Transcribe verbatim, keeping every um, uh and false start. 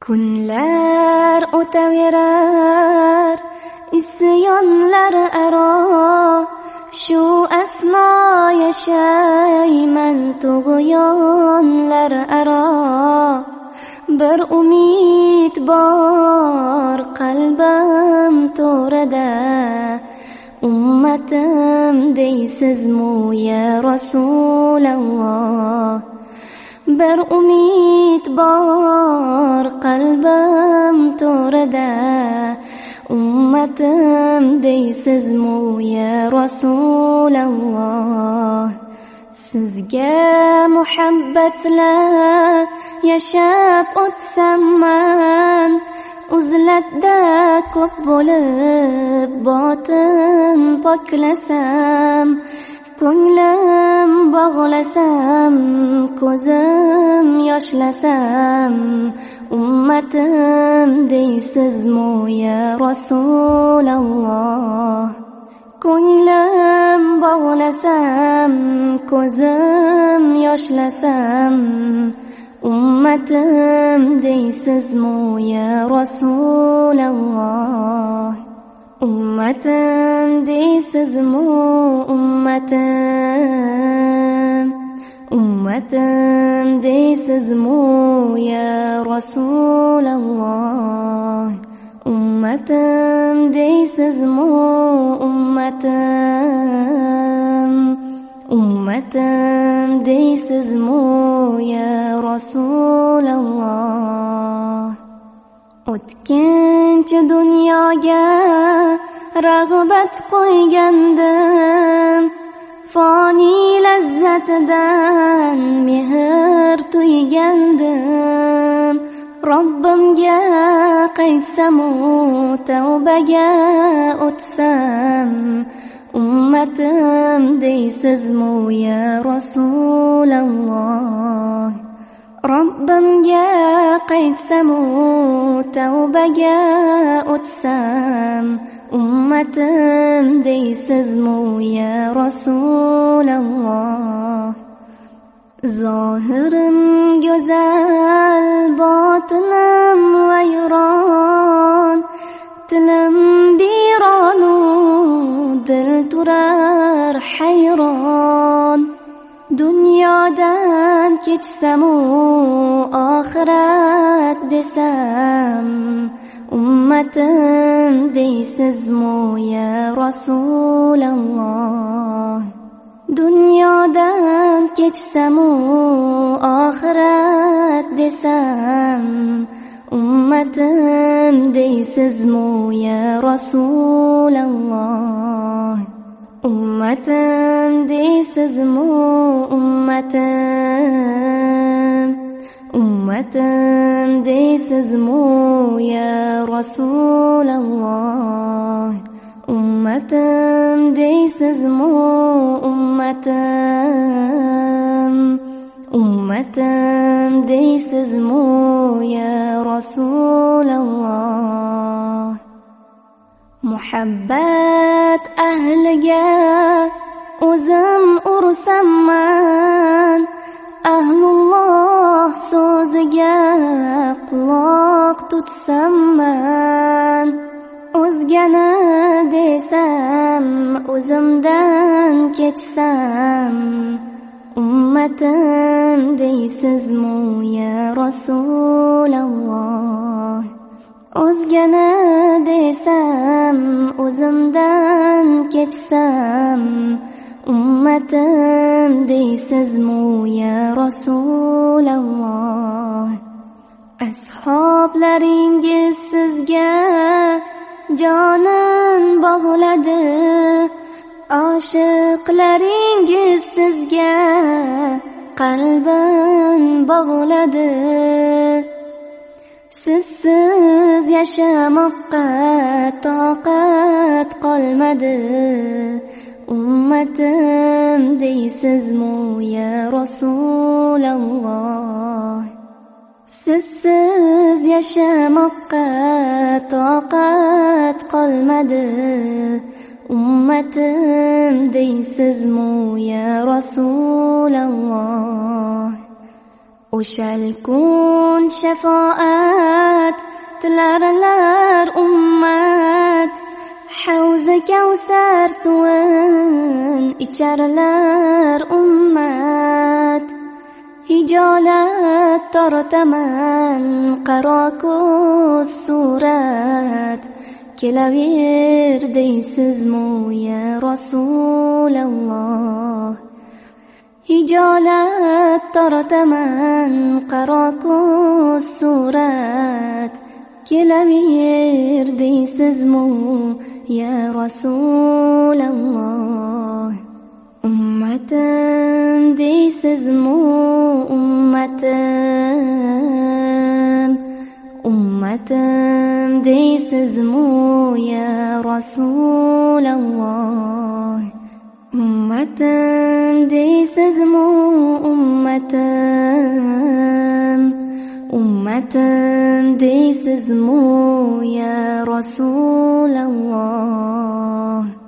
Kunlar o'taverar isyonlar aro, shu asno yashayman tug'yonlar aro. Bir umid bor qalbim to'rida, ummatim deysizmu ya Rasululloh. Bir umid bor qalbim to'rida, ummatim deysizmu ya Rasululloh. Sizga muhabbatla yashab o'tsam man, uzlatda ko'p bo'lib botin poklasam, ko'nglim bog'lasam, ko'zim yoshlasam, ummatim deysizmu ya Rasululloh. Ko'nglim bog'lasam, ko'zim yoshlasam, ummatim deysizmu ya Rasululloh. Ummatim deysizmu ummatim, ummatim deysizmu ya Rasululloh. Ummatim deysizmu ummatim, ummatim deysizmu ya Rasululloh. O'tkinchi dunyoga rag'bat qo'ygandim, foni lazzatidan mehr tuygandim. Robbimga qaytsamu tavbaga o'tsam, ummatim deysizmu ya Rasululloh. Robbimga qaytsamu tavbaga o'tsam, ummatim deysizmu ya Rasululloh. Zohirim go'zal, botinim vayron, tilim bironu dil turar hayron. Dunyodan kechsamu oxirat desam, ummatim deysizmu ya Rasululloh. Dunyodan kechsamu oxirat desam, ummatim deysizmu ya Rasululloh. Ummatim deysizmu ummatim, ummatim deysizmu ya Rasululloh. Ummatim deysizmu ummatim, ummatim deysizmu ya Rasululloh. Muhabbat ahliga o'zim ursamman, ahlulloh so'ziga quloq tutsamman. O'zgani desam, o'zimdan kechsam, ummatim deysizmu ya Rasululloh. O'zgani desam, o'zimdan kechsam, ummatim deysizmu ya Rasululloh. Ashoblaringiz sizga jonin bog'ladi, oshiqlaringiz sizga qalbin bog'ladi. Sizsiz yashamoqqa toqat qolmadi, ummatim deysizmu ya Rasululloh. Sizsiz yashamoqqa toqat qolmadi, ummatim deysizmu ya Rasululloh. o'shal kun shafoat tilarlar ummat, havza kavsar suvin icharlar ummat. Hijolat tortaman qaro ko'z surat, kelaver deysizmi ya Rasulalloh. Hijolat tortaman qaro ko'z surat, kelaver deysizmi ya Rasulalloh. Ummatim deysizmi ummatim, ummatim deysizmi ya Rasulalloh. Ummatim deysizmi ummatim, ummatim deysizmi ya Rasulalloh.